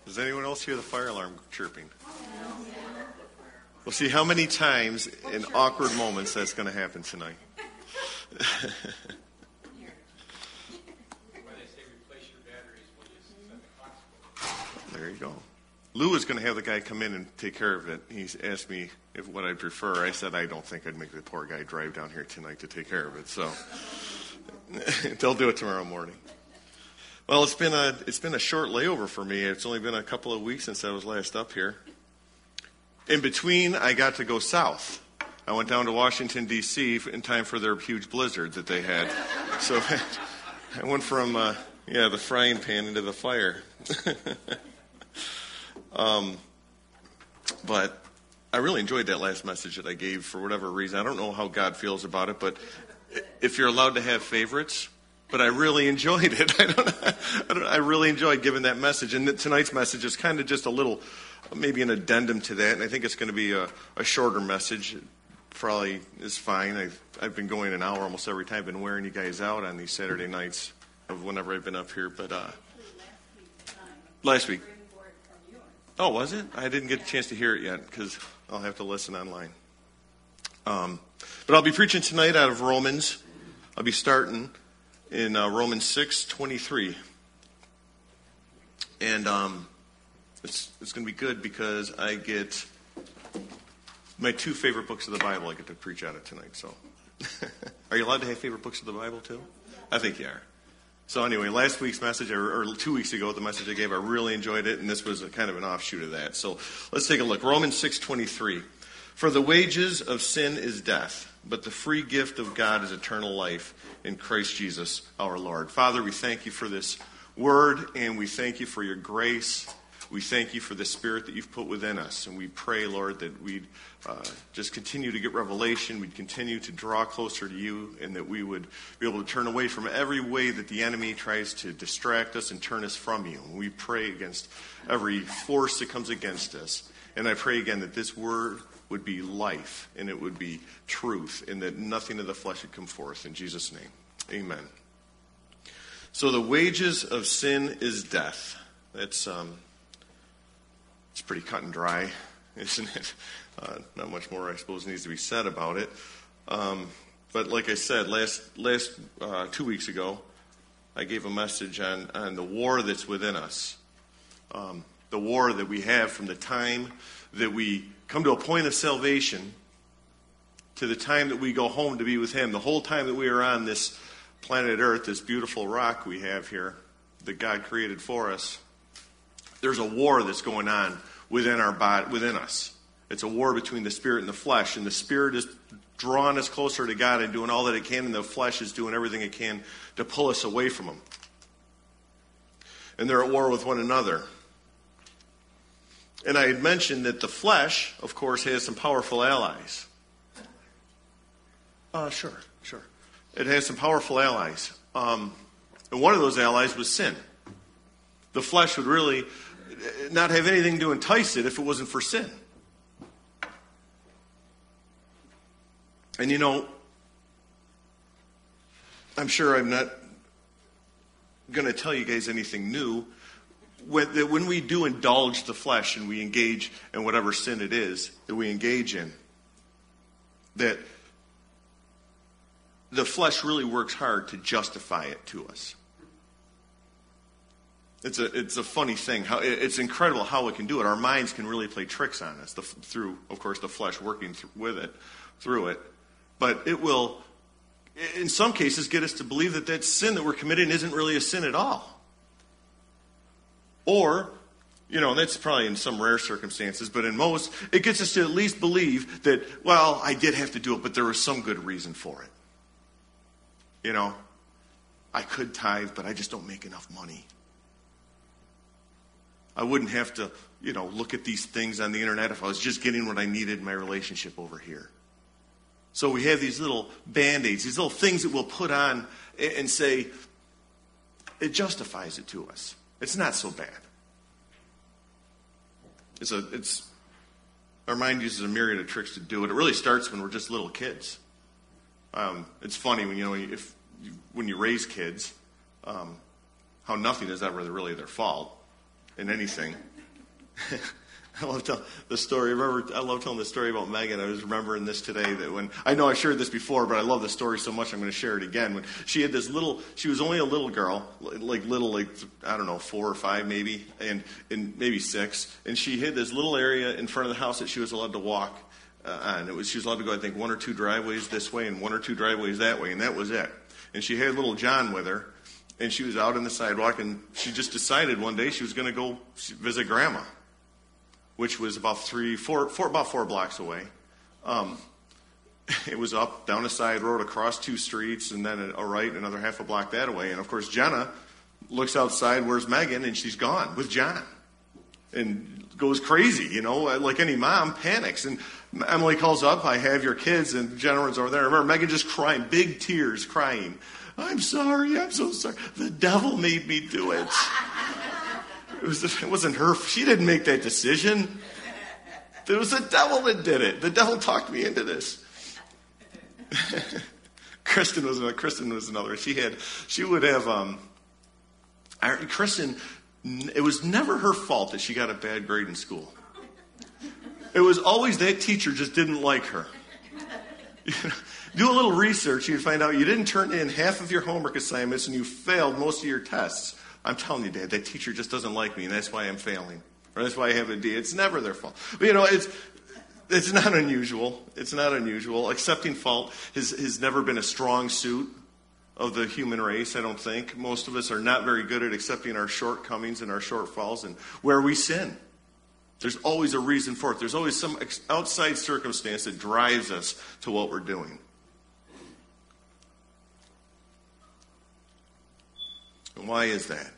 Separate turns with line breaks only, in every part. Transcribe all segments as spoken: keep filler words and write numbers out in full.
Does anyone else hear the fire alarm chirping? We'll see how many times in awkward moments that's going to happen tonight. There you go. Lou is going to have the guy come in and take care of it. He's asked me if what I'd prefer. I said I don't think I'd make the poor guy drive down here tonight to take care of it. So they'll do it tomorrow morning. Well, it's been a it's been a short layover for me. It's only been a couple of weeks since I was last up here. In between, I got to go south. I went down to Washington, D C in time for their huge blizzard that they had. So I went from uh, yeah the frying pan into the fire. Um, but I really enjoyed that last message that I gave for whatever reason. I don't know how God feels about it, but if you're allowed to have favorites, but I really enjoyed it. I don't, I don't, I really enjoyed giving that message. And tonight's message is kind of just a little, maybe an addendum to that. And I think it's going to be a, a shorter message. It probably is fine. I've, I've been going an hour almost every time. I've been wearing you guys out on these Saturday nights of whenever I've been up here. But uh, last week. Oh, was it? I didn't get a chance to hear it yet because I'll have to listen online. Um, but I'll be preaching tonight out of Romans. I'll be starting in uh, Romans six twenty-three. And um, it's, it's going to be good because I get my two favorite books of the Bible I get to preach out of tonight. So, are you allowed to have favorite books of the Bible too? I think you are. So anyway, last week's message, or, or two weeks ago, the message I gave, I really enjoyed it, and this was a kind of an offshoot of that. So let's take a look. Romans six twenty-three. For the wages of sin is death, but the free gift of God is eternal life in Christ Jesus our Lord. Father, we thank you for this word, and we thank you for your grace. We thank you for the Spirit that you've put within us, and we pray, Lord, that we'd uh, just continue to get revelation, we'd continue to draw closer to you, and that we would be able to turn away from every way that the enemy tries to distract us and turn us from you. And we pray against every force that comes against us. And I pray again that this word would be life, and it would be truth, and that nothing of the flesh would come forth. In Jesus' name, amen. So the wages of sin is death. That's... um. It's pretty cut and dry, isn't it? Uh, not much more, I suppose, needs to be said about it. Um, but like I said, last last uh, two weeks ago, I gave a message on, on the war that's within us. Um, the war that we have from the time that we come to a point of salvation to the time that we go home to be with Him. The whole time that we are on this planet Earth, this beautiful rock we have here that God created for us, there's a war that's going on within our body, within us. It's a war between the spirit and the flesh, and the spirit is drawing us closer to God and doing all that it can, and the flesh is doing everything it can to pull us away from Him. And they're at war with one another. And I had mentioned that the flesh, of course, has some powerful allies. Uh, sure, sure. It has some powerful allies. Um, and one of those allies was sin. The flesh would really not have anything to entice it if it wasn't for sin. And you know, I'm sure I'm not going to tell you guys anything new. When, that when we do indulge the flesh and we engage in whatever sin it is that we engage in, that the flesh really works hard to justify it to us. It's a it's a funny thing. How it's incredible how it can do it. Our minds can really play tricks on us the, through, of course, the flesh working th- with it, through it. But it will, in some cases, get us to believe that that sin that we're committing isn't really a sin at all. Or, you know, that's probably in some rare circumstances, but in most, it gets us to at least believe that, well, I did have to do it, but there was some good reason for it. You know, I could tithe, but I just don't make enough money. I wouldn't have to, you know, look at these things on the internet if I was just getting what I needed in my relationship over here. So we have these little Band-Aids, these little things that we'll put on and say, it justifies it to us. It's not so bad. It's a, it's, our mind uses a myriad of tricks to do it. It really starts when we're just little kids. Um, it's funny when, you know, if you, when you raise kids, um, how nothing is ever really their fault in anything. I love telling the story. I remember, I love telling the story about Megan. I was remembering this today that when, I know I shared this before, but I love the story so much I'm going to share it again. When she had this little, she was only a little girl, like little, like, I don't know, four or five maybe, and, and maybe six. And she had this little area in front of the house that she was allowed to walk uh, on. It was, she was allowed to go, I think, one or two driveways this way and one or two driveways that way, and that was it. And she had little John with her, and she was out on the sidewalk, and she just decided one day she was going to go visit Grandma, which was about three, four, four, about four blocks away. Um, it was up, down a side road, across two streets, and then a, a right, another half a block that way. And, of course, Jenna looks outside, where's Megan? And she's gone with John. And goes crazy, you know, like any mom, panics. And Emily calls up, I have your kids, and Jenna runs over there. I remember Megan just crying, big tears, crying. I'm sorry, I'm so sorry. The devil made me do it. It, was, it wasn't her. She didn't make that decision. It was the devil that did it. The devil talked me into this. Kristen was Kristen was another. She had. She would have. Um, I, Kristen. It was never her fault that she got a bad grade in school. It was always that teacher just didn't like her. Do a little research, you'd find out you didn't turn in half of your homework assignments and you failed most of your tests. I'm telling you, Dad, that teacher just doesn't like me, and that's why I'm failing. Or that's why I have a D. It's never their fault. But, you know, it's it's not unusual. It's not unusual. Accepting fault has, has never been a strong suit of the human race, I don't think. Most of us are not very good at accepting our shortcomings and our shortfalls and where we sin. There's always a reason for it. There's always some outside circumstance that drives us to what we're doing. And why is that?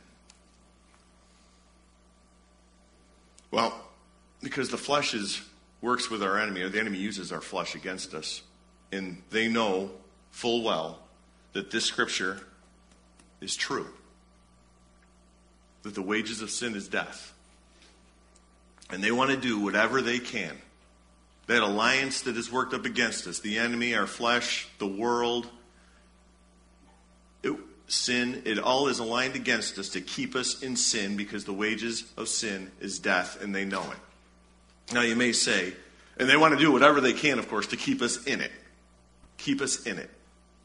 Well, because the flesh is, works with our enemy, or the enemy uses our flesh against us. And they know full well that this scripture is true. That the wages of sin is death. And they want to do whatever they can. That alliance that is worked up against us, the enemy, our flesh, the world, it, sin, it all is aligned against us to keep us in sin because the wages of sin is death, and they know it. Now you may say, and they want to do whatever they can, of course, to keep us in it. Keep us in it.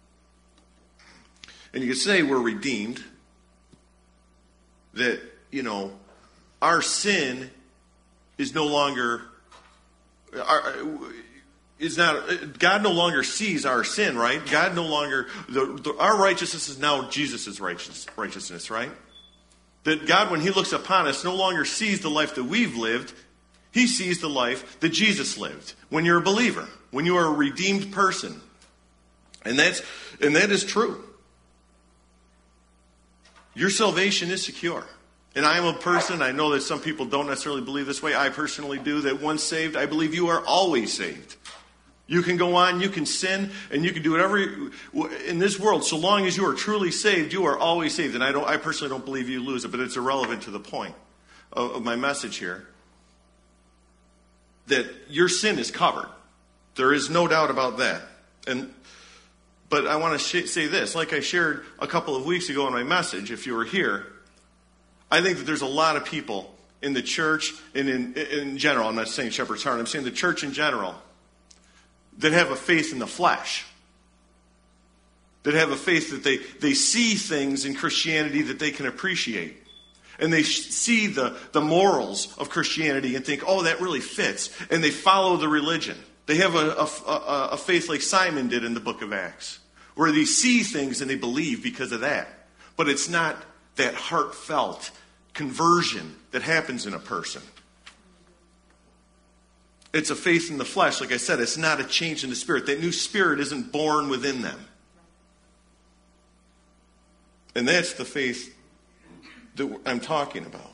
And you could say we're redeemed, that, you know, our sin is no longer, our, is not, God no longer sees our sin, right? God no longer, the, the, our righteousness is now Jesus' righteous, righteousness, right? That God, when he looks upon us, no longer sees the life that we've lived. He sees the life that Jesus lived when you're a believer, when you are a redeemed person. And that's, and that is true. Your salvation is secure. And I am a person, I know that some people don't necessarily believe this way. I personally do, that once saved, I believe you are always saved. You can go on, you can sin, and you can do whatever you, in this world. So long as you are truly saved, you are always saved. And I don't, I personally don't believe you lose it, but it's irrelevant to the point of, of my message here. That your sin is covered. There is no doubt about that. And But I want to sh- say this, like I shared a couple of weeks ago in my message, if you were here, I think that there's a lot of people in the church and in, in general, I'm not saying Shepherd's Heart, I'm saying the church in general, that have a faith in the flesh. That have a faith that they, they see things in Christianity that they can appreciate. And they sh- see the, the morals of Christianity and think, oh, that really fits. And they follow the religion. They have a, a, a, a faith like Simon did in the book of Acts, where they see things and they believe because of that. But it's not that heartfelt conversion that happens in a person. It's a faith in the flesh. Like I said, it's not a change in the spirit. That new spirit isn't born within them. And that's the faith that I'm talking about.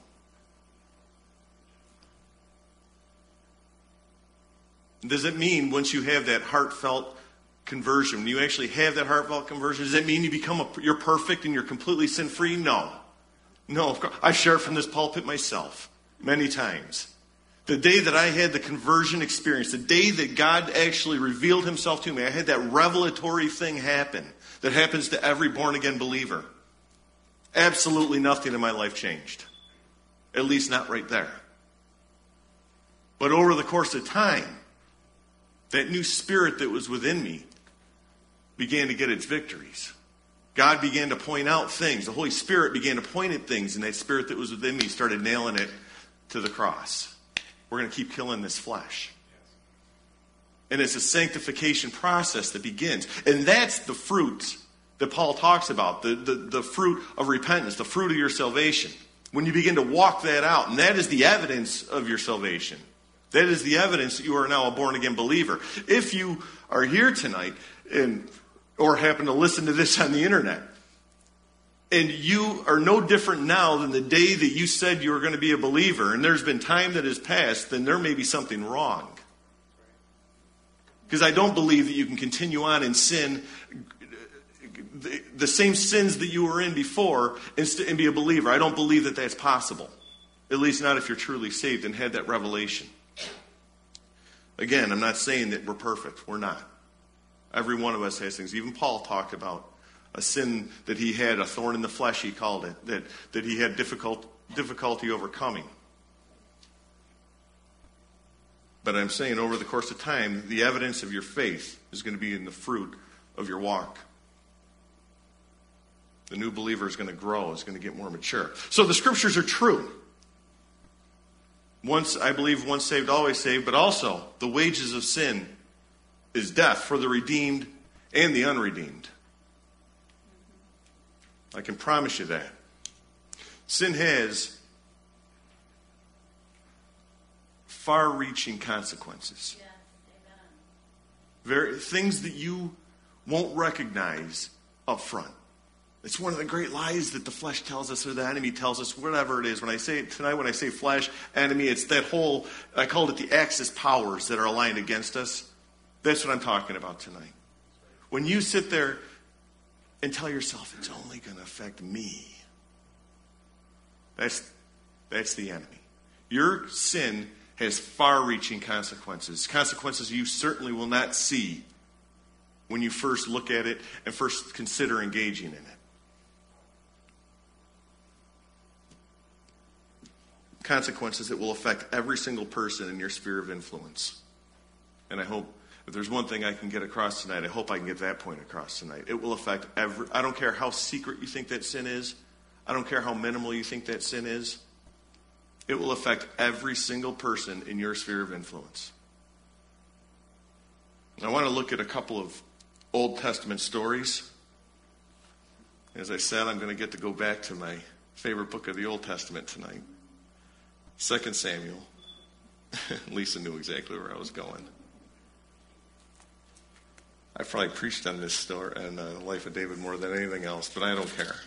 Does it mean once you have that heartfelt conversion, when you actually have that heartfelt conversion, does that mean you become a, you're perfect and you're completely sin-free? No. No, of course. I've shared from this pulpit myself many times. The day that I had the conversion experience, the day that God actually revealed himself to me, I had that revelatory thing happen that happens to every born-again believer. Absolutely nothing in my life changed. At least not right there. But over the course of time, that new spirit that was within me began to get its victories. God began to point out things. The Holy Spirit began to point at things, and that spirit that was within me started nailing it to the cross. We're going to keep killing this flesh. And it's a sanctification process that begins. And that's the fruit that Paul talks about, the, the, the fruit of repentance, the fruit of your salvation. When you begin to walk that out, and that is the evidence of your salvation. That is the evidence that you are now a born-again believer. If you are here tonight and or happen to listen to this on the internet, and you are no different now than the day that you said you were going to be a believer, and there's been time that has passed, then there may be something wrong. Because I don't believe that you can continue on in sin, the, the same sins that you were in before, and, st- and be a believer. I don't believe that that's possible. At least not if you're truly saved and had that revelation. Again, I'm not saying that we're perfect. We're not. Every one of us has things. Even Paul talked about a sin that he had, a thorn in the flesh, he called it, that, that he had difficult, difficulty overcoming. But I'm saying over the course of time, the evidence of your faith is going to be in the fruit of your walk. The new believer is going to grow, is going to get more mature. So the scriptures are true. Once, I believe, once saved, always saved, but also the wages of sin is death for the redeemed and the unredeemed. I can promise you that. Sin has far-reaching consequences.
Yes, amen.
Very, things that you won't recognize up front. It's one of the great lies that the flesh tells us, or the enemy tells us, whatever it is. When I say tonight, when I say flesh, enemy, it's that whole, I called it the axis powers that are aligned against us. That's what I'm talking about tonight. When you sit there and tell yourself, it's only going to affect me. That's, that's the enemy. Your sin has far-reaching consequences. Consequences you certainly will not see when you first look at it and first consider engaging in it. Consequences that will affect every single person in your sphere of influence. And I hope, if there's one thing I can get across tonight, I hope I can get that point across tonight. It will affect every, I don't care how secret you think that sin is. I don't care how minimal you think that sin is. It will affect every single person in your sphere of influence. I want to look at a couple of Old Testament stories. As I said, I'm going to get to go back to my favorite book of the Old Testament tonight. Second Samuel. Lisa knew exactly where I was going. I probably preached on this story and the uh, life of David more than anything else, but I don't care.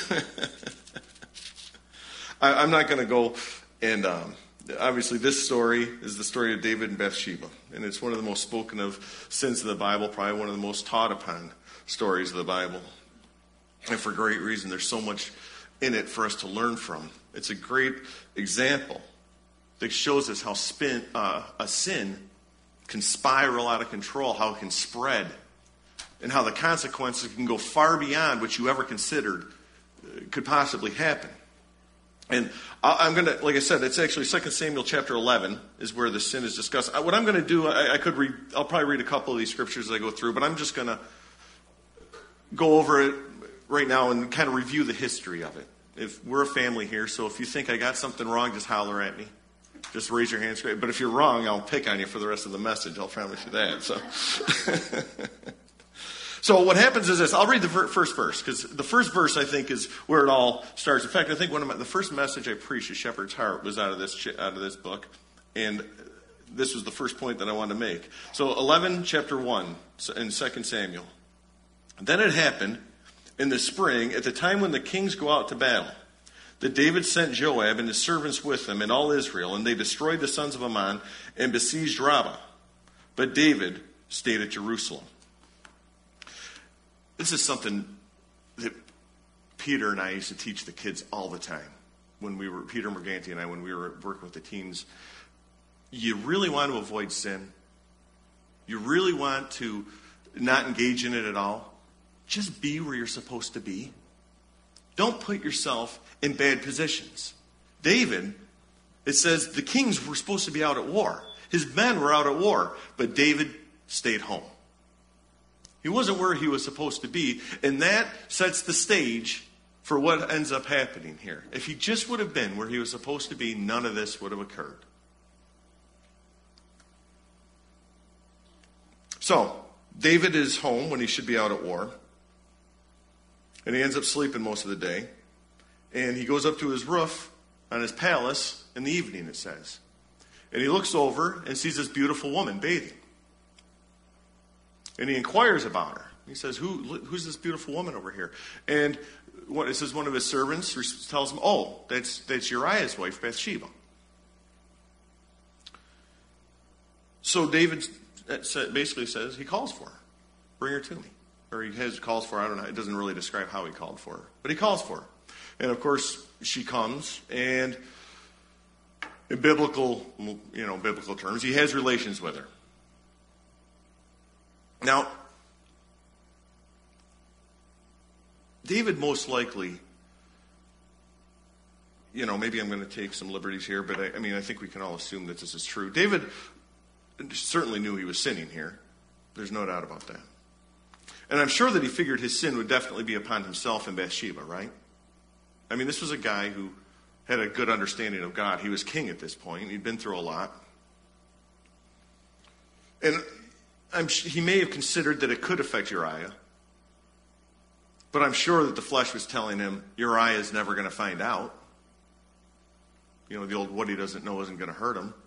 I, I'm not going to go and um, obviously this story is the story of David and Bathsheba, and it's one of the most spoken of sins of the Bible, probably one of the most taught upon stories of the Bible, and for great reason. There's so much in it for us to learn from. It's a great example that shows us how spin, uh, a sin can spiral out of control, how it can spread, and how the consequences can go far beyond what you ever considered could possibly happen. And I'm going to, like I said, it's actually Second Samuel chapter eleven is where the sin is discussed. What I'm going to do, I, I could read, I'll probably read a couple of these scriptures as I go through, but I'm just going to go over it right now and kind of review the history of it. If we're a family here, so if you think I got something wrong, just holler at me. Just raise your hands. But if you're wrong, I'll pick on you for the rest of the message. I'll promise you that. So, so what happens is this. I'll read the first verse, because the first verse, I think, is where it all starts. In fact, I think one of my, the first message I preached at Shepherd's Heart was out of this out of this book, and this was the first point that I wanted to make. So eleven, chapter one, in Second Samuel. Then it happened in the spring, at the time when the kings go out to battle, that David sent Joab and his servants with him and all Israel, and they destroyed the sons of Ammon and besieged Rabbah. But David stayed at Jerusalem. This is something that Peter and I used to teach the kids all the time. When we were, Peter Morganti and I, when we were working with the teens, you really want to avoid sin. You really want to not engage in it at all. Just be where you're supposed to be. Don't put yourself in bad positions. David It says the kings were supposed to be out at war. His men were out at war, but David stayed home. He wasn't where he was supposed to be, and that sets the stage for what ends up happening here. If he just would have been where he was supposed to be, none of this would have occurred. So, David is home when he should be out at war, and he ends up sleeping most of the day, and he goes up to his roof on his palace in the evening, it says. And he looks over and sees this beautiful woman bathing. And he inquires about her. He says, Who, who's this beautiful woman over here? And what, it says one of his servants tells him, oh, that's, that's Uriah's wife, Bathsheba. So David basically says, he calls for her. Bring her to me. Or he has calls for her. I don't know. It doesn't really describe how he called for her. But he calls for her. And of course, she comes, and in biblical, you know, biblical terms, he has relations with her. Now, David most likely, you know, maybe I'm going to take some liberties here, but I, I mean, I think we can all assume that this is true. David certainly knew he was sinning here. There's no doubt about that. And I'm sure that he figured his sin would definitely be upon himself and Bathsheba, right? I mean, this was a guy who had a good understanding of God. He was king at this point. He'd been through a lot. And I'm, he may have considered that it could affect Uriah. But I'm sure that the flesh was telling him, Uriah is never going to find out. You know, the old what he doesn't know isn't going to hurt him.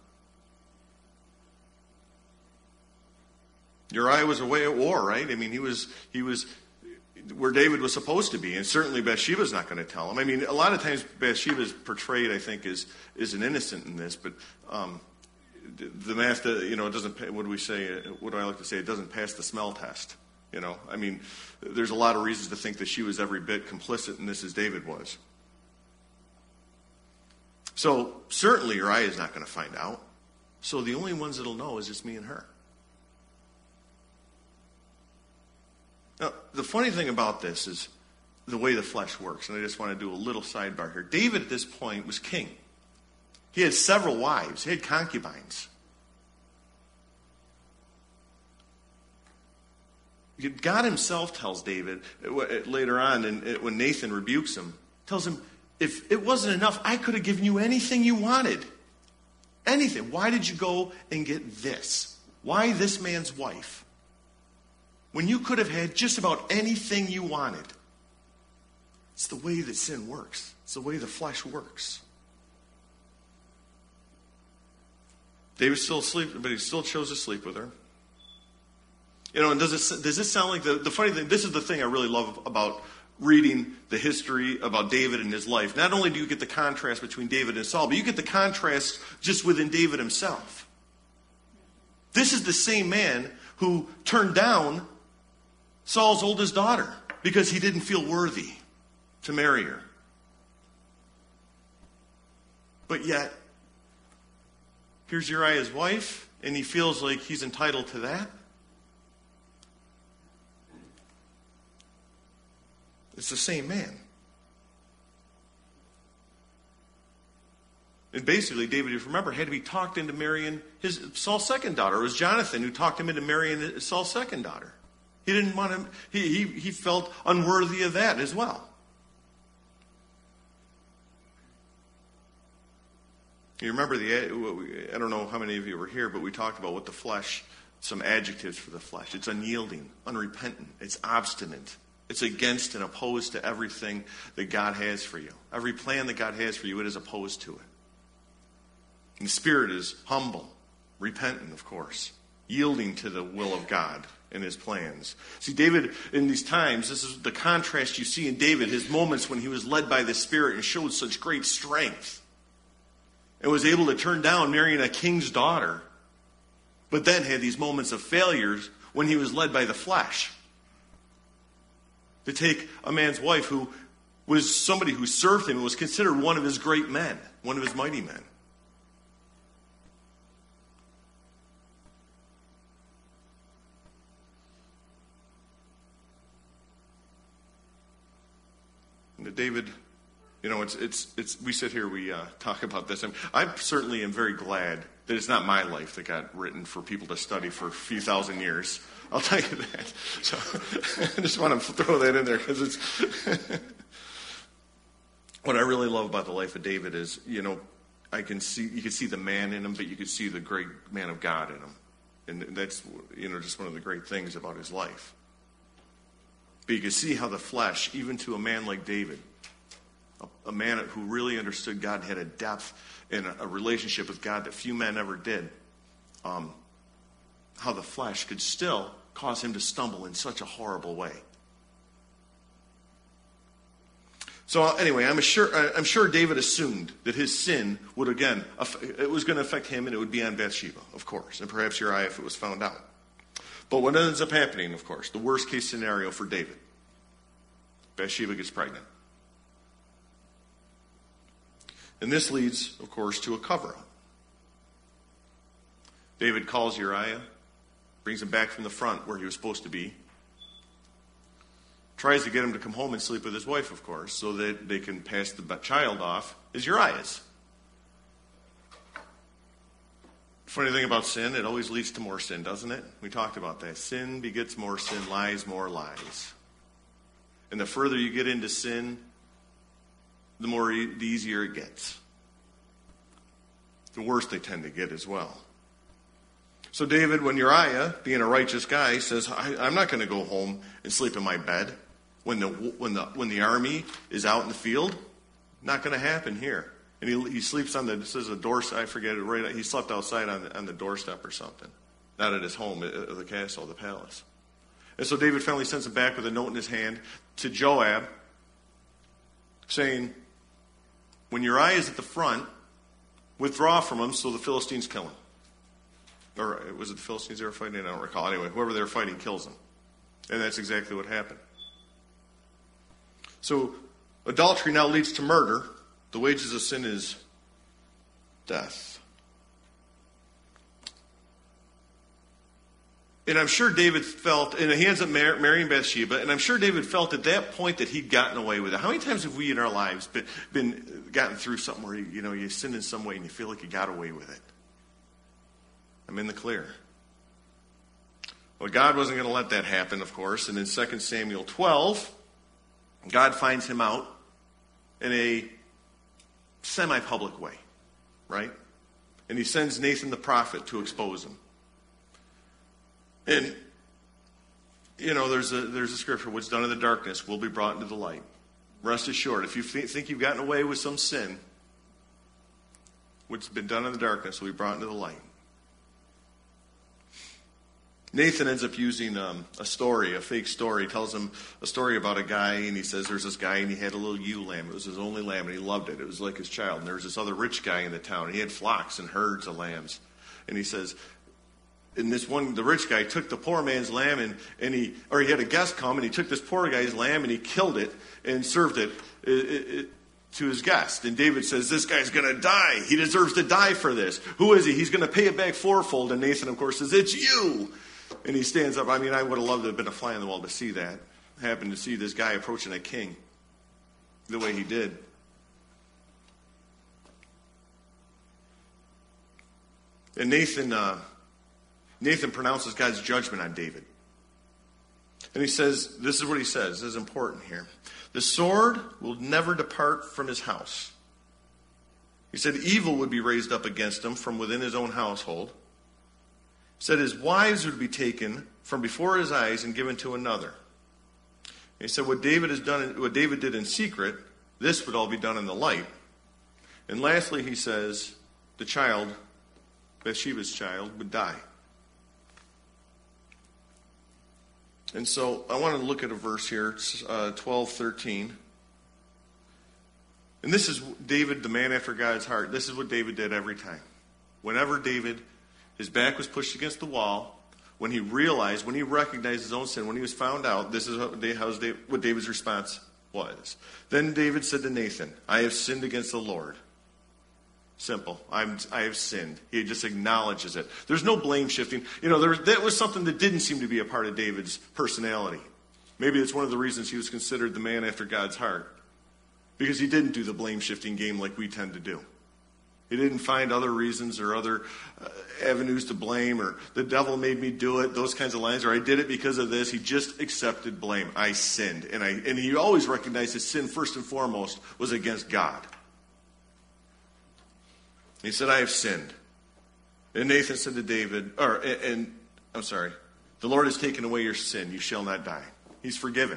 Uriah was away at war, right? I mean, he was he was where David was supposed to be, and certainly Bathsheba's not going to tell him. I mean, a lot of times Bathsheba's portrayed, I think, as is an innocent in this, but um, the math, you know, it doesn't. What do we say? What do I like to say? It doesn't pass the smell test. You know, I mean, there's a lot of reasons to think that she was every bit complicit in this as David was. So certainly Uriah is not going to find out. So the only ones that'll know is just me and her. Now, the funny thing about this is the way the flesh works, and I just want to do a little sidebar here. David at this point was king. He had several wives. He had concubines. God himself tells David later on, and when Nathan rebukes him, tells him, if it wasn't enough, I could have given you anything you wanted. Anything. Why did you go and get this? Why this man's wife? When you could have had just about anything you wanted. It's the way that sin works. It's the way the flesh works. David's still asleep, but he still chose to sleep with her. You know, and does it, does this sound like the, the funny thing? This is the thing I really love about reading the history about David and his life. Not only do you get the contrast between David and Saul, but you get the contrast just within David himself. This is the same man who turned down Saul's oldest daughter because he didn't feel worthy to marry her. But yet, here's Uriah's wife, and he feels like he's entitled to that. It's the same man. And basically, David, if you remember, had to be talked into marrying his Saul's second daughter. It was Jonathan who talked him into marrying Saul's second daughter. He didn't want him, he, he, he felt unworthy of that as well. You remember the, I don't know how many of you were here, but we talked about what the flesh, some adjectives for the flesh. It's unyielding, unrepentant, it's obstinate. It's against and opposed to everything that God has for you. Every plan that God has for you, it is opposed to it. And the spirit is humble, repentant, of course, yielding to the will of God and his plans. See, David, in these times, this is the contrast you see in David, his moments when he was led by the Spirit and showed such great strength and was able to turn down marrying a king's daughter, but then had these moments of failures when he was led by the flesh. To take a man's wife who was somebody who served him and was considered one of his great men, one of his mighty men. And David You know, it's it's it's. We sit here, we uh, talk about this. I'm, I certainly am very glad that it's not my life that got written for people to study for a few thousand years. I'll tell you that. So I just want to throw that in there because it's what I really love about the life of David is, you know, I can see you can see the man in him, but you can see the great man of God in him, and that's, you know, just one of the great things about his life. But you can see how the flesh, even to a man like David, a man who really understood God, had a depth and a relationship with God that few men ever did, um, how the flesh could still cause him to stumble in such a horrible way. So anyway, I'm sure I'm sure David assumed that his sin would again it was going to affect him, and it would be on Bathsheba, of course, and perhaps Uriah if it was found out. But what ends up happening, of course, the worst case scenario for David, Bathsheba gets pregnant. And this leads, of course, to a cover-up. David calls Uriah, brings him back from the front where he was supposed to be, tries to get him to come home and sleep with his wife, of course, so that they can pass the child off as Uriah's. Funny thing about sin, it always leads to more sin, doesn't it? We talked about that. Sin begets more sin, lies more lies. And the further you get into sin, the more e- the easier it gets. The worse they tend to get as well. So David, when Uriah, being a righteous guy, says, I, I'm not going to go home and sleep in my bed when the when the when the army is out in the field, not going to happen here. And he he sleeps on the it says a doorstep. I forget it right. He slept outside on the, on the doorstep or something, not at his home, at the castle, the palace. And so David finally sends him back with a note in his hand to Joab, saying, when Uriah is at the front, withdraw from him so the Philistines kill him. Or was it the Philistines they were fighting? I don't recall. Anyway, whoever they were fighting kills them. And that's exactly what happened. So adultery now leads to murder. The wages of sin is death. And I'm sure David felt, and he ends up mar- marrying Bathsheba, and I'm sure David felt at that point that he'd gotten away with it. How many times have we in our lives been, been gotten through something where you, you know you sinned in some way and you feel like you got away with it? I'm in the clear. Well, God wasn't going to let that happen, of course, and in Second Samuel twelve, God finds him out in a semi-public way, right? And he sends Nathan the prophet to expose him. And, you know, there's a there's a scripture, what's done in the darkness will be brought into the light. Rest assured, if you th- think you've gotten away with some sin, what's been done in the darkness will be brought into the light. Nathan ends up using um, a story, a fake story. He tells him a story about a guy, and he says there's this guy, and he had a little ewe lamb. It was his only lamb, and he loved it. It was like his child. And there was this other rich guy in the town, and he had flocks and herds of lambs. And he says, and this one, the rich guy, took the poor man's lamb, and, and he, or he had a guest come, and he took this poor guy's lamb, and he killed it and served it, it, it, it to his guest. And David says, this guy's going to die. He deserves to die for this. Who is he? He's going to pay it back fourfold. And Nathan, of course, says, it's you. And he stands up. I mean, I would have loved to have been a fly on the wall to see that. Happened to see this guy approaching a king the way he did. And Nathan, uh, Nathan pronounces God's judgment on David. And he says, this is what he says. This is important here. The sword will never depart from his house. He said evil would be raised up against him from within his own household. He said his wives would be taken from before his eyes and given to another. And he said what David has done, what David did in secret, this would all be done in the light. And lastly, he says the child, Bathsheba's child, would die. And so I want to look at a verse here, it's uh, twelve thirteen. And this is David, the man after God's heart. This is what David did every time. Whenever David, his back was pushed against the wall, when he realized, when he recognized his own sin, when he was found out, this is what David's response was. Then David said to Nathan, I have sinned against the Lord. Simple. I'm, I have sinned. He just acknowledges it. There's no blame shifting. You know, there, that was something that didn't seem to be a part of David's personality. Maybe it's one of the reasons he was considered the man after God's heart. because he didn't do the blame-shifting game like we tend to do. He didn't find other reasons or other uh, avenues to blame, or the devil made me do it, those kinds of lines, or I did it because of this. He just accepted blame. I sinned. And I and he always recognized his sin first and foremost was against God. He said, I have sinned. And Nathan said to David, or, and, and I'm sorry, the Lord has taken away your sin. You shall not die. He's forgiven.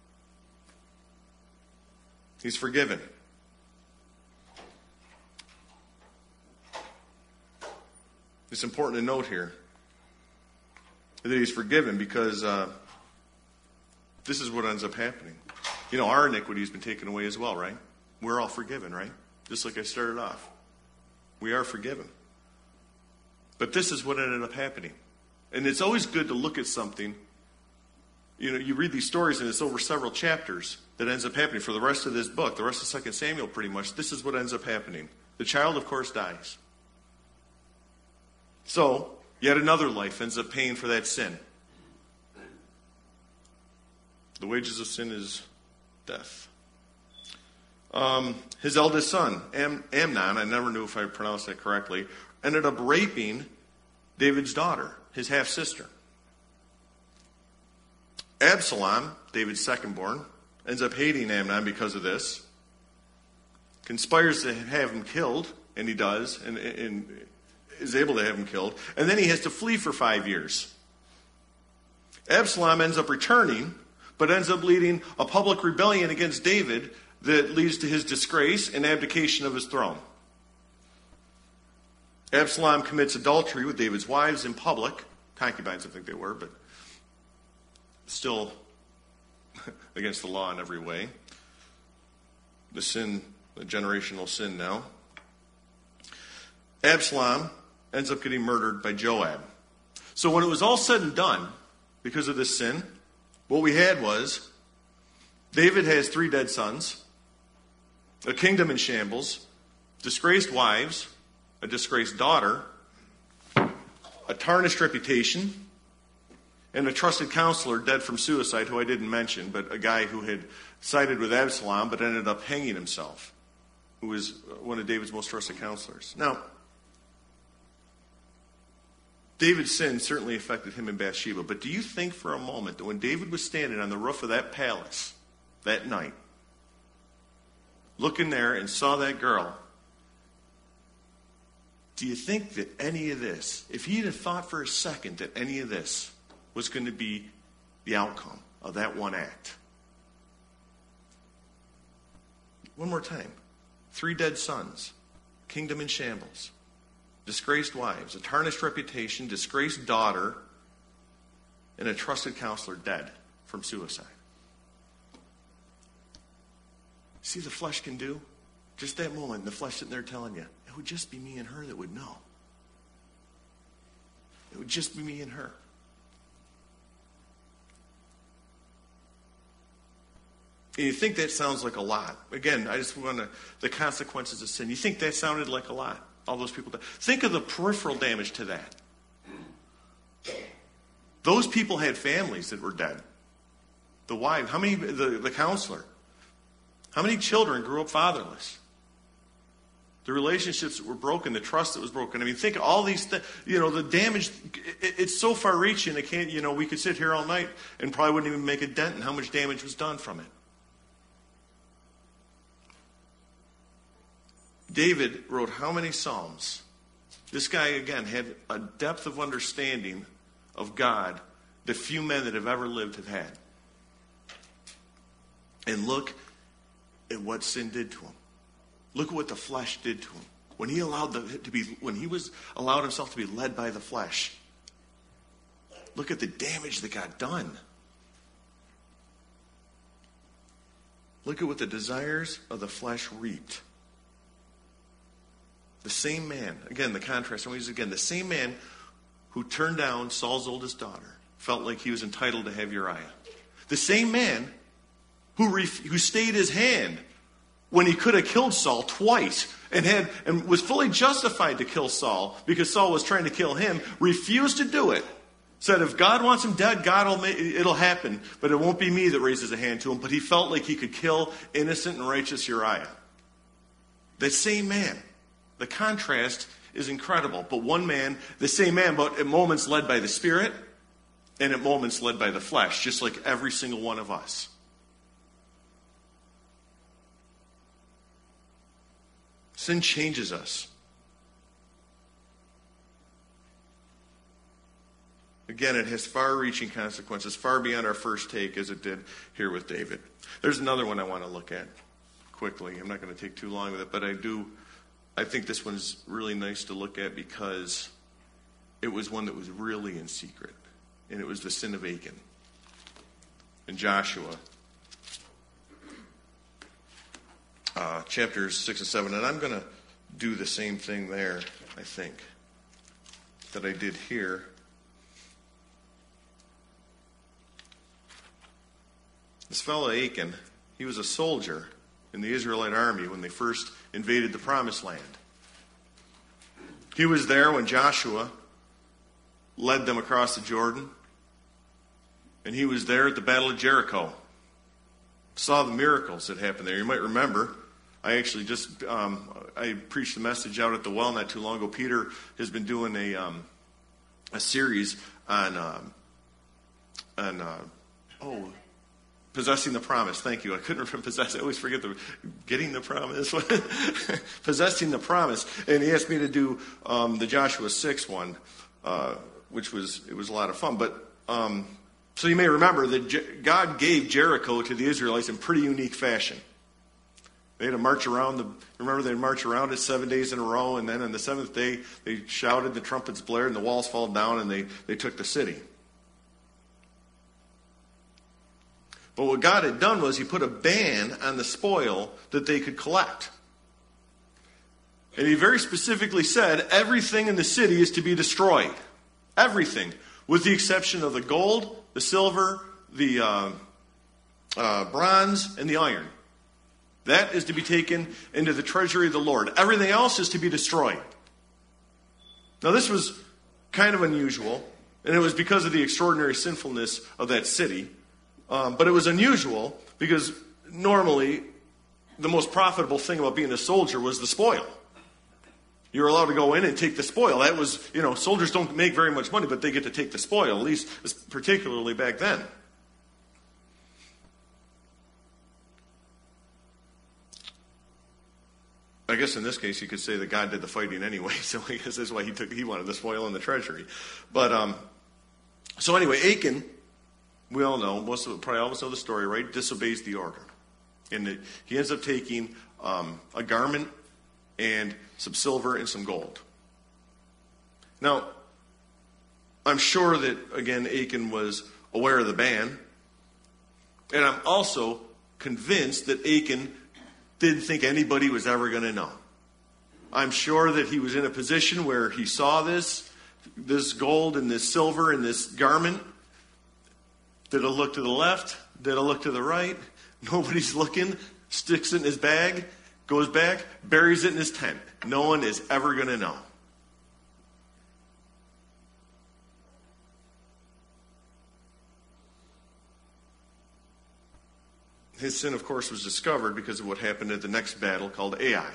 He's forgiven. It's important to note here that he's forgiven because uh, this is what ends up happening. You know, our iniquity has been taken away as well, right? We're all forgiven, right? Just like I started off. We are forgiven. But this is what ended up happening. And it's always good to look at something. You know, you read these stories and it's over several chapters that ends up happening. For the rest of this book, the rest of Second Samuel pretty much, this is what ends up happening. The child, of course, dies. So, yet another life ends up paying for that sin. The wages of sin is death. Um, his eldest son, Am- Amnon, I never knew if I pronounced that correctly, ended up raping David's daughter, his half-sister. Absalom, David's second-born, ends up hating Amnon because of this. Conspires to have him killed, and he does, and, and is able to have him killed. And then he has to flee for five years. Absalom ends up returning, but ends up leading a public rebellion against David that leads to his disgrace and abdication of his throne. Absalom commits adultery with David's wives in public. Concubines, I think they were, but still against the law in every way. The sin, the generational sin now. Absalom ends up getting murdered by Joab. So when it was all said and done, because of this sin, what we had was David has three dead sons, a kingdom in shambles, disgraced wives, a disgraced daughter, a tarnished reputation, and a trusted counselor dead from suicide, who I didn't mention, but a guy who had sided with Absalom but ended up hanging himself, who was one of David's most trusted counselors. Now, David's sin certainly affected him and Bathsheba, but do you think for a moment that when David was standing on the roof of that palace that night, looking there and saw that girl, do you think that any of this, if he had thought for a second that any of this was going to be the outcome of that one act? One more time. Three dead sons, kingdom in shambles, disgraced wives, a tarnished reputation, disgraced daughter, and a trusted counselor dead from suicide. See the flesh can do? Just that moment, the flesh sitting there telling you, it would just be me and her that would know. It would just be me and her. And you think that sounds like a lot. Again, I just want to, the consequences of sin. You think that sounded like a lot? All those people died. Think of the peripheral damage to that. Those people had families that were dead. The wife, how many, the, the counselor. How many children grew up fatherless? The relationships that were broken, the trust that was broken. I mean, think of all these things, you know, the damage, it, it's so far reaching, it can't, you know, we could sit here all night and probably wouldn't even make a dent in how much damage was done from it. David wrote how many Psalms? This guy, again, had a depth of understanding of God that few men that have ever lived have had. And look at what sin did to him. Look at what the flesh did to him. When he allowed the, to be, when he was allowed himself to be led by the flesh, look at the damage that got done. Look at what the desires of the flesh reaped. The same man, again, the contrast, I'm going to use it again, the same man who turned down Saul's oldest daughter, felt like he was entitled to have Uriah. The same man who ref, who stayed his hand when he could have killed Saul twice and had and was fully justified to kill Saul because Saul was trying to kill him, refused to do it Said if God wants him dead, God will make, it'll happen. But it won't be me that raises a hand to him. But he felt like he could kill innocent and righteous Uriah. That same man. The contrast is incredible. But one man, the same man, but at moments led by the Spirit and at moments led by the flesh, just like every single one of us. Sin changes us. Again, it has far-reaching consequences, far beyond our first take, as it did here with David. There's another one I want to look at quickly. I'm not going to take too long with it, but I do. I think this one's really nice to look at because it was one that was really in secret, and it was the sin of Achan. In Joshua, uh, chapters six and seven, and I'm going to do the same thing there, I think, that I did here. This fellow Achan, he was a soldier in the Israelite army when they first invaded the Promised Land. He was there when Joshua led them across the Jordan. And he was there at the Battle of Jericho. Saw the miracles that happened there. You might remember, I actually just, um, I preached a message out at the well not too long ago. Peter has been doing a um, a series on, um, on uh, oh, Possessing the Promise. Thank you. I couldn't remember possess. I always forget the getting the promise. Possessing the Promise. And he asked me to do um, the Joshua six one, uh, which was it was a lot of fun. But um, so you may remember that Je- God gave Jericho to the Israelites in pretty unique fashion. They had to march around the. Remember, they'd march around it seven days in a row, and then on the seventh day they shouted, the trumpets blared, and the walls fall down, and they they took the city. But what God had done was he put a ban on the spoil that they could collect. And he very specifically said everything in the city is to be destroyed. Everything. With the exception of the gold, the silver, the uh, uh, bronze, and the iron. That is to be taken into the treasury of the Lord. Everything else is to be destroyed. Now this was kind of unusual. And it was because of the extraordinary sinfulness of that city. Um, but it was unusual because normally the most profitable thing about being a soldier was the spoil. You were allowed to go in and take the spoil. That was, you know, soldiers don't make very much money, but they get to take the spoil, at least particularly back then. I guess in this case you could say that God did the fighting anyway, so I guess that's why he took he wanted the spoil in the treasury. But um, so anyway, Achan, we all know, most of it, probably almost know the story, right? Disobeys the order. And it, he ends up taking um, a garment and some silver and some gold. Now, I'm sure that, again, Achan was aware of the ban. And I'm also convinced that Achan didn't think anybody was ever going to know. I'm sure that he was in a position where he saw this, this gold and this silver and this garment. Did a look to the left? Did a look to the right? Nobody's looking. Sticks it in his bag. Goes back. Buries it in his tent. No one is ever going to know. His sin, of course, was discovered because of what happened at the next battle called Ai.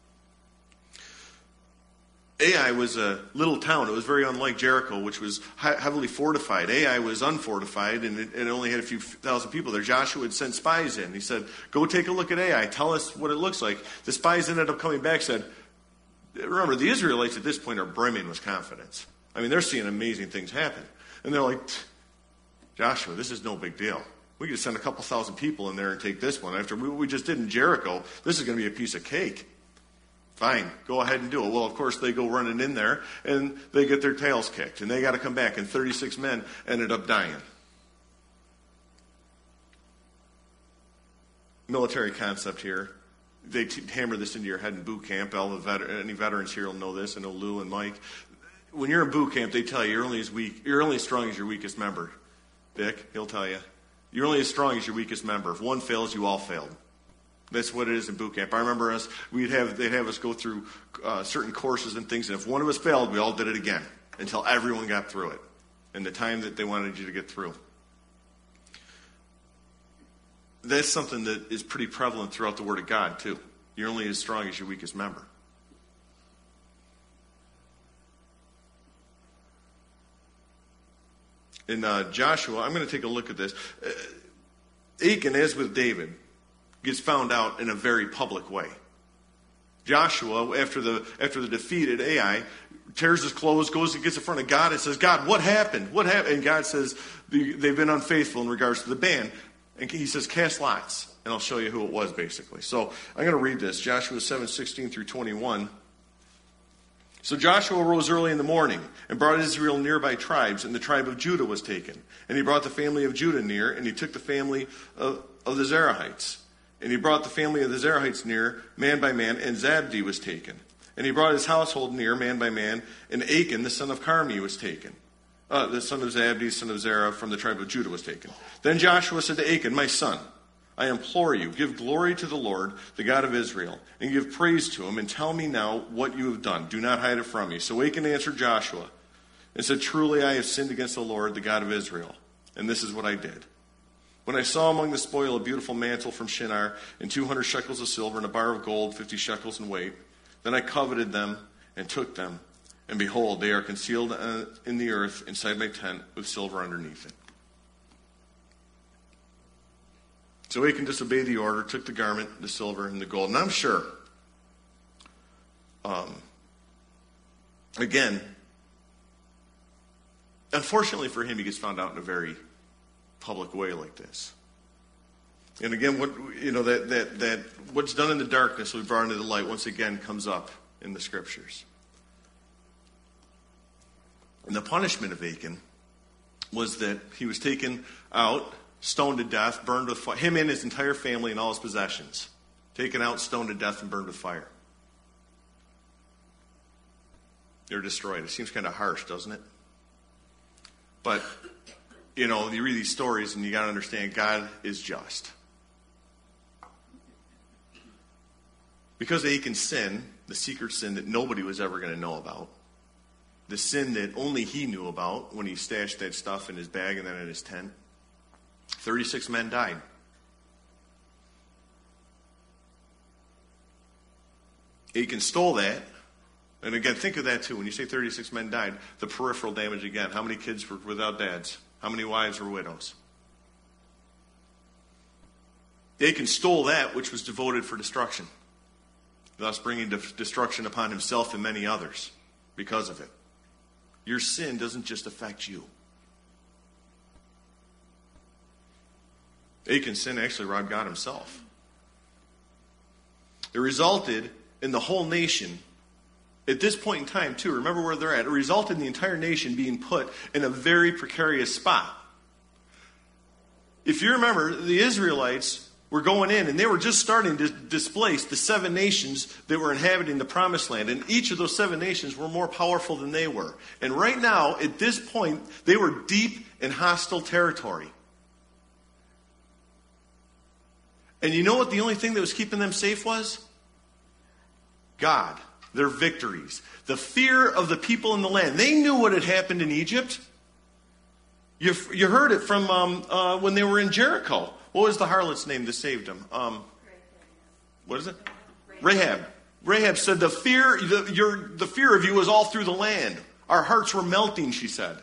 Ai was a little town. It was very unlike Jericho, which was heavily fortified. Ai was unfortified, and it, it only had a few thousand people there. Joshua had sent spies in. He said, go take a look at Ai. Tell us what it looks like. The spies ended up coming back, said, remember, the Israelites at this point are brimming with confidence. I mean, they're seeing amazing things happen. And they're like, Joshua, this is no big deal. We could send a couple thousand people in there and take this one. After what we just did in Jericho, this is going to be a piece of cake. Fine, go ahead and do it. Well, of course, they go running in there, and they get their tails kicked. And they got to come back, and thirty-six men ended up dying. Military concept here. They t- hammer this into your head in boot camp. All the vet- any veterans here will know this. I know Lou and Mike. When you're in boot camp, they tell you you're only as weak, you're only as strong as your weakest member. Dick, he'll tell you. You're only as strong as your weakest member. If one fails, you all failed. That's what it is in boot camp. I remember us, we'd have, they'd have us go through uh, certain courses and things, and if one of us failed, we all did it again until everyone got through it. and the time that they wanted you to get through. That's something that is pretty prevalent throughout the Word of God, too. You're only as strong as your weakest member. In uh, Joshua, I'm going to take a look at this. Uh, Achan, as with David, gets found out in a very public way. Joshua, after the after the defeat at Ai, tears his clothes, goes and gets in front of God and says, God, what happened? What happened? And God says, they've been unfaithful in regards to the band. And he says, cast lots, and I'll show you who it was, basically. So I'm going to read this, Joshua seven sixteen through twenty-one. So Joshua rose early in the morning and brought Israel near by tribes, and the tribe of Judah was taken. And he brought the family of Judah near, and he took the family of, of the Zerahites. And he brought the family of the Zerahites near, man by man, and Zabdi was taken. And he brought his household near, man by man, and Achan, the son of Carmi, was taken. Uh, the son of Zabdi, son of Zerah, from the tribe of Judah was taken. Then Joshua said to Achan, my son, I implore you, give glory to the Lord, the God of Israel, and give praise to him, and tell me now what you have done. Do not hide it from me. So Achan answered Joshua and said, truly I have sinned against the Lord, the God of Israel, and this is what I did. When I saw among the spoil a beautiful mantle from Shinar, and two hundred shekels of silver, and a bar of gold, fifty shekels in weight, then I coveted them and took them, and behold, they are concealed in the earth inside my tent with silver underneath it. So Achan disobeyed the order, took the garment, the silver, and the gold. And I'm sure, um, again, unfortunately for him, he gets found out in a very public way like this. And again, what you know that that that what's done in the darkness will be brought into the light once again comes up in the scriptures. And the punishment of Achan was that he was taken out, stoned to death, burned with fire. Him and his entire family and all his possessions. Taken out, stoned to death, and burned with fire. They're destroyed. It seems kind of harsh, doesn't it? But, you know, you read these stories and you got to understand God is just. Because of Achan's sin, the secret sin that nobody was ever going to know about, the sin that only he knew about when he stashed that stuff in his bag and then in his tent, thirty-six men died. Achan stole that. And again, think of that too. When you say thirty-six men died, the peripheral damage again. How many kids were without dads? How many wives were widows? Achan stole that which was devoted for destruction, thus bringing destruction upon himself and many others because of it. Your sin doesn't just affect you. Achan's sin actually robbed God himself. It resulted in the whole nation, at this point in time too, remember where they're at, it resulted in the entire nation being put in a very precarious spot. If you remember, the Israelites were going in and they were just starting to displace the seven nations that were inhabiting the promised land. And each of those seven nations were more powerful than they were. And right now, at this point, they were deep in hostile territory. And you know what the only thing that was keeping them safe was? God. Their victories. The fear of the people in the land. They knew what had happened in Egypt. You, you heard it from um, uh, when they were in Jericho. What was the harlot's name that saved them? Um, what is it? Rahab. Rahab said, the fear, the, your, the fear of you was all through the land. Our hearts were melting, she said.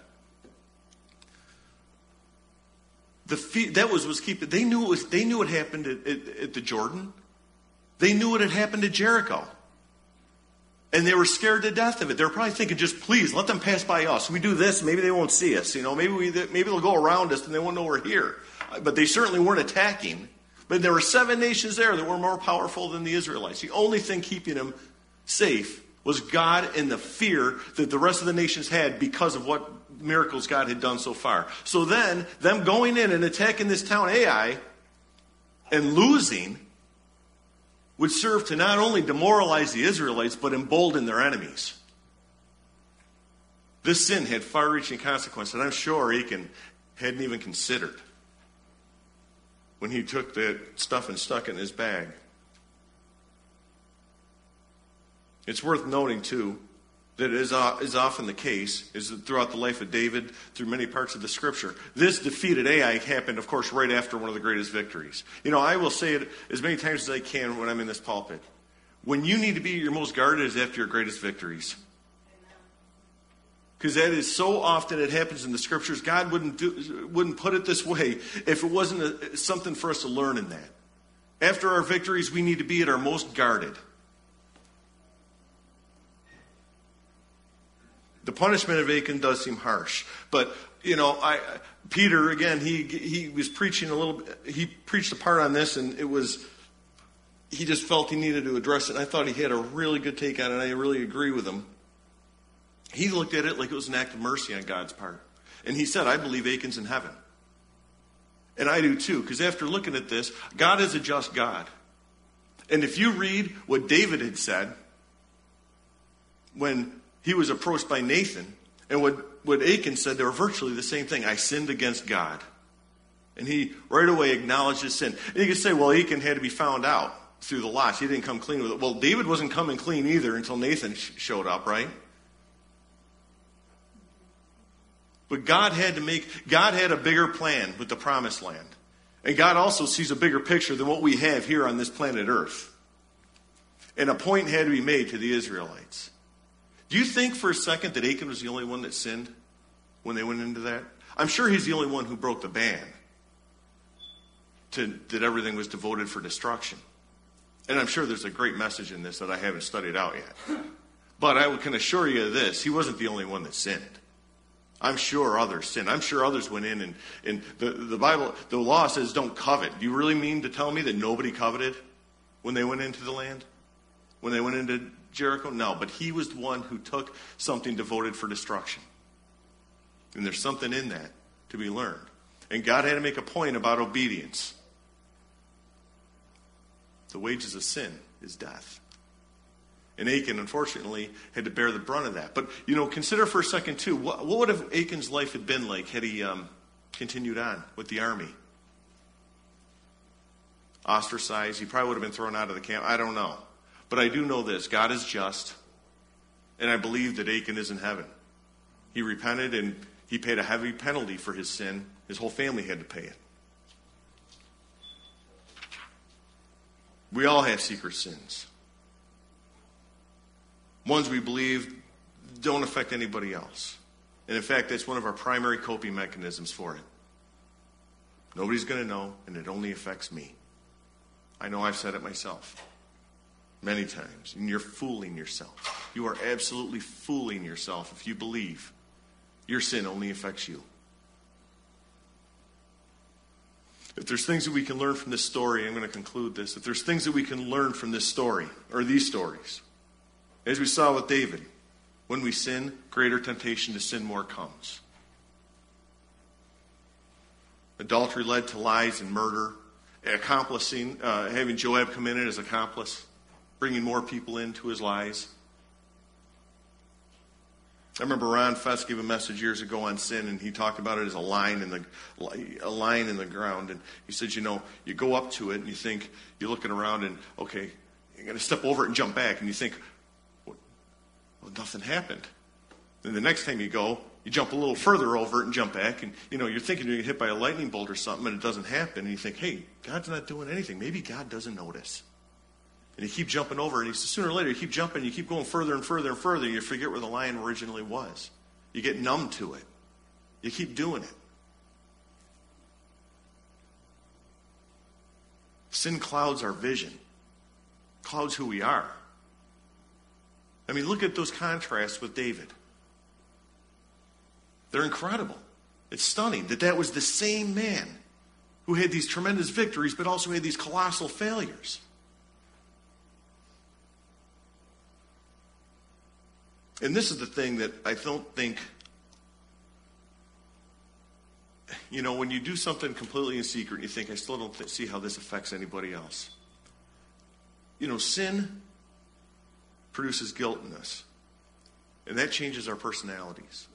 The fear, that was was keeping. They knew it was. They knew what happened at, at, at the Jordan. They knew what had happened at Jericho, and they were scared to death of it. They were probably thinking, "Just please let them pass by us. We do this, maybe they won't see us. You know, maybe we maybe they'll go around us and they won't know we're here." But they certainly weren't attacking. But there were seven nations there that were more powerful than the Israelites. The only thing keeping them safe was God and the fear that the rest of the nations had because of what miracles God had done so far. So then, them going in and attacking this town Ai and losing would serve to not only demoralize the Israelites, but embolden their enemies. This sin had far-reaching consequences, and I'm sure Achan hadn't even considered when he took that stuff and stuck it in his bag. It's worth noting, too, that is, uh, is often the case, is that throughout the life of David, through many parts of the Scripture, this defeat at Ai happened, of course, right after one of the greatest victories. You know, I will say it as many times as I can when I'm in this pulpit. When you need to be your most guarded is after your greatest victories. Because that is so often it happens in the Scriptures. God wouldn't do, wouldn't put it this way if it wasn't a, something for us to learn in that. After our victories, we need to be at our most guarded. The punishment of Achan does seem harsh, but you know, I Peter again. He he was preaching a little. He preached a part on this, and it was. He just felt he needed to address it. And I thought he had a really good take on it. And I really agree with him. He looked at it like it was an act of mercy on God's part, and he said, "I believe Achan's in heaven," and I do too. Because after looking at this, God is a just God, and if you read what David had said when he was approached by Nathan, and what, what Achan said, they were virtually the same thing. I sinned against God. And he right away acknowledged his sin. And you could say, well, Achan had to be found out through the loss. He didn't come clean with it. Well, David wasn't coming clean either until Nathan sh- showed up, right? But God had to make, God had a bigger plan with the promised land. And God also sees a bigger picture than what we have here on this planet Earth. And a point had to be made to the Israelites. Do you think for a second that Achan was the only one that sinned when they went into that? I'm sure he's the only one who broke the ban. To, that everything was devoted for destruction. And I'm sure there's a great message in this that I haven't studied out yet. But I can assure you of this, he wasn't the only one that sinned. I'm sure others sinned. I'm sure others went in and, and the, the Bible, the law says don't covet. Do you really mean to tell me that nobody coveted when they went into the land? When they went into Jericho? No, but he was the one who took something devoted for destruction. And there's something in that to be learned. And God had to make a point about obedience. The wages of sin is death. And Achan, unfortunately, had to bear the brunt of that. But, you know, consider for a second, too, what, what would have Achan's life had been like had he um, continued on with the army? Ostracized. He probably would have been thrown out of the camp. I don't know. But I do know this. God is just. And I believe that Achan is in heaven. He repented and he paid a heavy penalty for his sin. His whole family had to pay it. We all have secret sins. Ones we believe don't affect anybody else. And in fact, that's one of our primary coping mechanisms for it. Nobody's going to know, and it only affects me. I know I've said it myself many times. And you're fooling yourself. You are absolutely fooling yourself if you believe your sin only affects you. If there's things that we can learn from this story, I'm going to conclude this. If there's things that we can learn from this story, or these stories, as we saw with David, when we sin, greater temptation to sin more comes. Adultery led to lies and murder, accomplishing, uh, having Joab come in as accomplice, bringing more people into his lies. I remember Ron Fest gave a message years ago on sin, and he talked about it as a line in the a line in the ground. And he said, you know, you go up to it, and you think, you're looking around, and okay, you're going to step over it and jump back, and you think, well, nothing happened. Then the next time you go, you jump a little further over it and jump back, and you know, you're thinking you're going to get hit by a lightning bolt or something, and it doesn't happen, and you think, hey, God's not doing anything. Maybe God doesn't notice. And you keep jumping over, and he says, sooner or later, you keep jumping, you keep going further and further and further, and you forget where the lion originally was. You get numb to it. You keep doing it. Sin clouds our vision, clouds who we are. I mean, look at those contrasts with David. They're incredible. It's stunning that that was the same man who had these tremendous victories, but also had these colossal failures. And this is the thing that I don't think, you know, when you do something completely in secret, you think, I still don't th- see how this affects anybody else. You know, sin produces guilt in us. And that changes our personalities.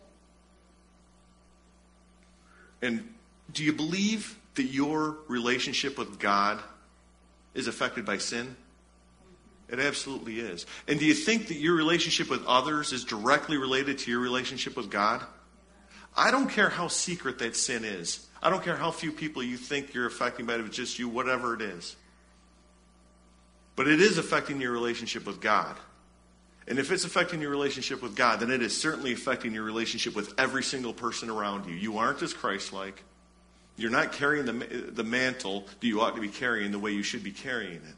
And do you believe that your relationship with God is affected by sin? It absolutely is. And do you think that your relationship with others is directly related to your relationship with God? I don't care how secret that sin is. I don't care how few people you think you're affecting by it, if it's just you, whatever it is. But it is affecting your relationship with God. And if it's affecting your relationship with God, then it is certainly affecting your relationship with every single person around you. You aren't as Christ-like. You're not carrying the, the mantle that you ought to be carrying the way you should be carrying it.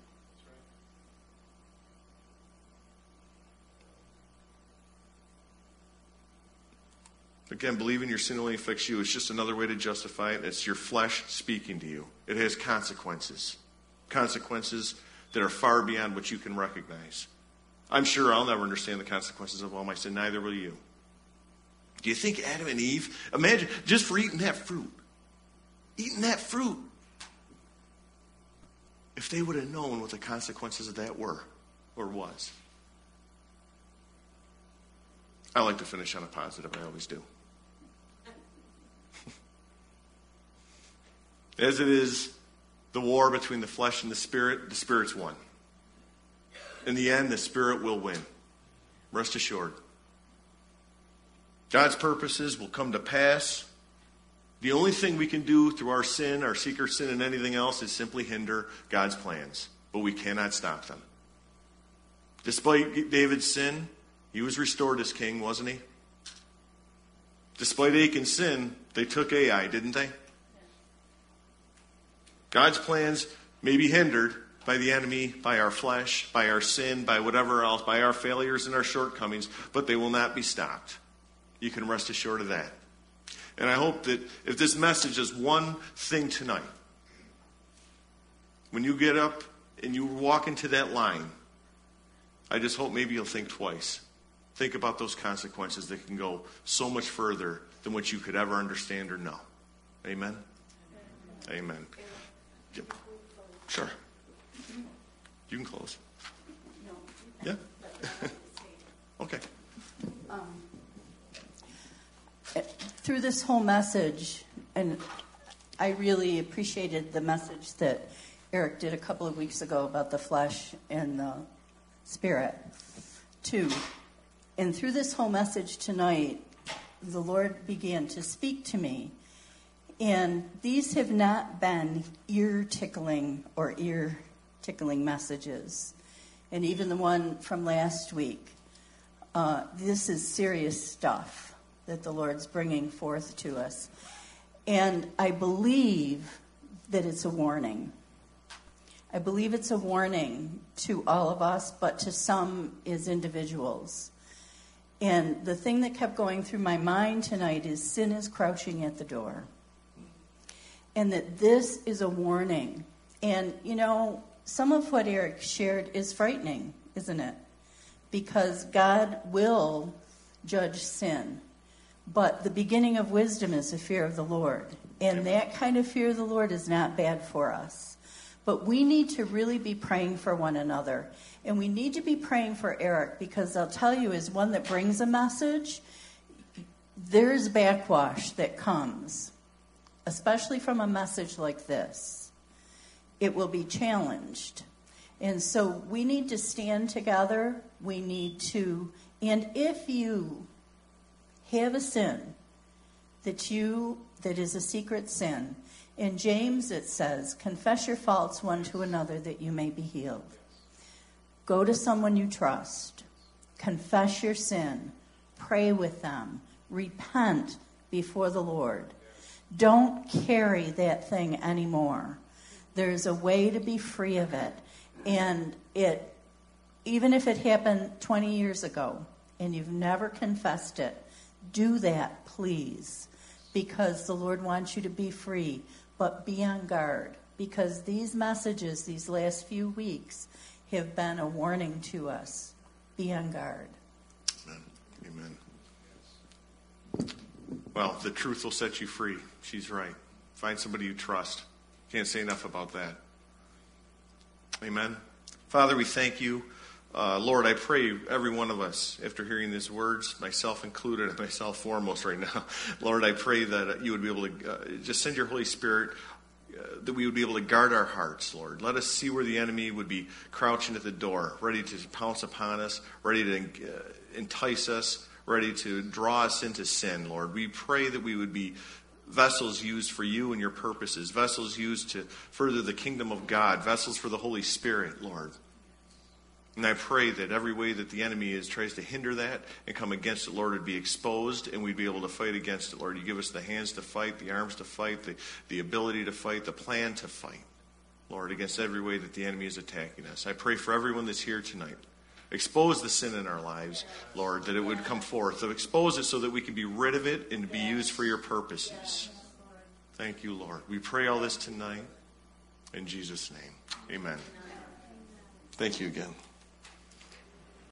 Again, believing your sin only affects you is just another way to justify it. It's your flesh speaking to you. It has consequences. Consequences that are far beyond what you can recognize. I'm sure I'll never understand the consequences of all my sin. Neither will you. Do you think Adam and Eve, imagine, just for eating that fruit, eating that fruit, if they would have known what the consequences of that were or was. I like to finish on a positive. I always do. As it is the war between the flesh and the spirit, the spirit's won. In the end, the spirit will win. Rest assured. God's purposes will come to pass. The only thing we can do through our sin, our secret sin, and anything else is simply hinder God's plans. But we cannot stop them. Despite David's sin, he was restored as king, wasn't he? Despite Achan's sin, they took Ai, didn't they? God's plans may be hindered by the enemy, by our flesh, by our sin, by whatever else, by our failures and our shortcomings, but they will not be stopped. You can rest assured of that. And I hope that if this message is one thing tonight, when you get up and you walk into that line, I just hope maybe you'll think twice. Think about those consequences that can go so much further than what you could ever understand or know. Amen? Amen. Yep. Sure. You can close. Yeah? Okay.
Um, through this whole message, and I really appreciated the message that Eric did a couple of weeks ago about the flesh and the spirit, too. And through this whole message tonight, the Lord began to speak to me. And these have not been ear-tickling or ear-tickling messages. And even the one from last week, uh, this is serious stuff that the Lord's bringing forth to us. And I believe that it's a warning. I believe it's a warning to all of us, but to some as individuals. And the thing that kept going through my mind tonight is sin is crouching at the door. And that this is a warning. And, you know, some of what Eric shared is frightening, isn't it? Because God will judge sin. But the beginning of wisdom is the fear of the Lord. And that kind of fear of the Lord is not bad for us. But we need to really be praying for one another. And we need to be praying for Eric, because I'll tell you, as one that brings a message, there's backwash that comes. Especially from a message like this. It will be challenged. And so we need to stand together. We need to, and if you have a sin that you, that is a secret sin, in James it says, confess your faults one to another that you may be healed. Go to someone you trust. Confess your sin. Pray with them. Repent before the Lord. Don't carry that thing anymore. There's a way to be free of it. And it, even if it happened twenty years ago and you've never confessed it, do that, please. Because the Lord wants you to be free. But be on guard. Because these messages, these last few weeks, have been a warning to us. Be on guard.
Amen. Amen. Well, the truth will set you free. She's right. Find somebody you trust. Can't say enough about that. Amen. Father, we thank you. Uh, Lord, I pray every one of us, after hearing these words, myself included, and myself foremost right now, Lord, I pray that you would be able to uh, just send your Holy Spirit uh, uh, that we would be able to guard our hearts, Lord. Let us see where the enemy would be crouching at the door, ready to pounce upon us, ready to uh, entice us, ready to draw us into sin, Lord. We pray that we would be vessels used for you and your purposes, vessels used to further the kingdom of God, vessels for the Holy Spirit, Lord. And I pray that every way that the enemy is tries to hinder that and come against it, Lord, would be exposed and we'd be able to fight against it, Lord. You give us the hands to fight, the arms to fight, the, the ability to fight, the plan to fight, Lord, against every way that the enemy is attacking us. I pray for everyone that's here tonight. Expose the sin in our lives, Lord, that it would come forth. So expose it so that we can be rid of it and be used for your purposes. Thank you, Lord. We pray all this tonight in Jesus' name. Amen. Thank you again.